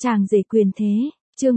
Chàng rể quyền thế, chương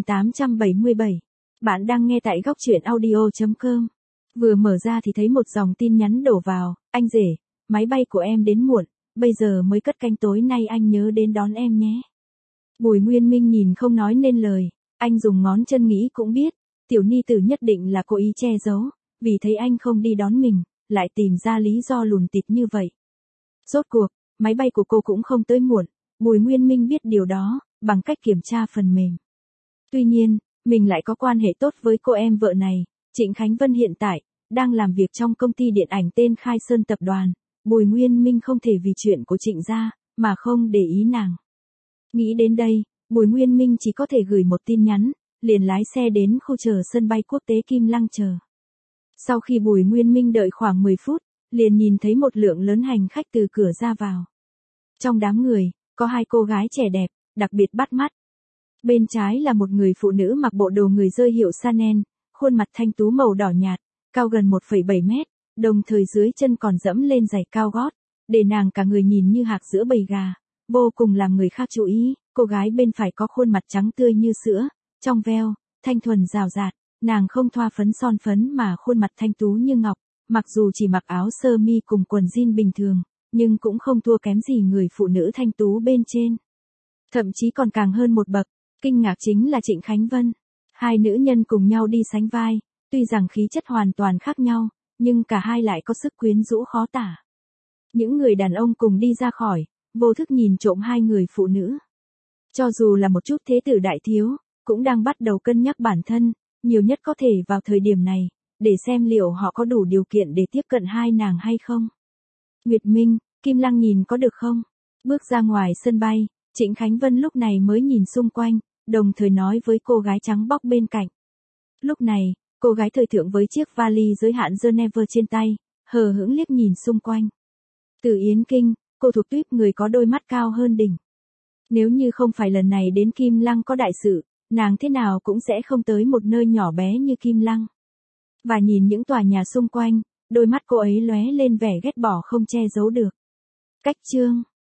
4877. Bạn đang nghe tại góc truyện audio.com. Vừa mở ra thì thấy một dòng tin nhắn đổ vào, anh rể, máy bay của em đến muộn, bây giờ mới cất cánh tối nay anh nhớ đến đón em nhé. Bùi Nguyên Minh nhìn không nói nên lời, anh dùng ngón chân nghĩ cũng biết, tiểu ni tử nhất định là cố ý che giấu, vì thấy anh không đi đón mình, lại tìm ra lý do lùn tịt như vậy. Rốt cuộc, máy bay của cô cũng không tới muộn, Bùi Nguyên Minh biết điều đó, bằng cách kiểm tra phần mềm. Tuy nhiên, mình lại có quan hệ tốt với cô em vợ này, Trịnh Khánh Vân hiện tại, đang làm việc trong công ty điện ảnh tên Khai Sơn Tập đoàn, Bùi Nguyên Minh không thể vì chuyện của Trịnh gia, mà không để ý nàng. Nghĩ đến đây, Bùi Nguyên Minh chỉ có thể gửi một tin nhắn, liền lái xe đến khu chờ sân bay quốc tế Kim Lăng chờ. Sau khi Bùi Nguyên Minh đợi khoảng 10 phút, liền nhìn thấy một lượng lớn hành khách từ cửa ra vào. Trong đám người, có hai cô gái trẻ đẹp, đặc biệt bắt mắt. Bên trái là một người phụ nữ mặc bộ đồ người dơi hiệu Chanel, khuôn mặt thanh tú màu đỏ nhạt, cao gần 1,7 mét, đồng thời dưới chân còn dẫm lên giày cao gót, để nàng cả người nhìn như hạc giữa bầy gà, vô cùng làm người khác chú ý. Cô gái bên phải có khuôn mặt trắng tươi như sữa, trong veo, thanh thuần rào rạt, nàng không thoa phấn son phấn mà khuôn mặt thanh tú như ngọc, mặc dù chỉ mặc áo sơ mi cùng quần jean bình thường, nhưng cũng không thua kém gì người phụ nữ thanh tú bên trên. Thậm chí còn càng hơn một bậc, kinh ngạc chính là Trịnh Khánh Vân. Hai nữ nhân cùng nhau đi sánh vai, tuy rằng khí chất hoàn toàn khác nhau, nhưng cả hai lại có sức quyến rũ khó tả. Những người đàn ông cùng đi ra khỏi, vô thức nhìn trộm hai người phụ nữ. Cho dù là một chút thế tử đại thiếu, cũng đang bắt đầu cân nhắc bản thân, nhiều nhất có thể vào thời điểm này, để xem liệu họ có đủ điều kiện để tiếp cận hai nàng hay không. Nguyệt Minh, Kim Lăng nhìn có được không? Bước ra ngoài sân bay, Trịnh Khánh Vân lúc này mới nhìn xung quanh, đồng thời nói với cô gái trắng bóc bên cạnh. Lúc này, cô gái thời thượng với chiếc vali giới hạn Geneva trên tay, hờ hững liếc nhìn xung quanh. Từ Yến Kinh, cô thuộc tuýp người có đôi mắt cao hơn đỉnh. Nếu như không phải lần này đến Kim Lăng có đại sự, nàng thế nào cũng sẽ không tới một nơi nhỏ bé như Kim Lăng. Và nhìn những tòa nhà xung quanh, đôi mắt cô ấy lóe lên vẻ ghét bỏ không che giấu được. Cách chương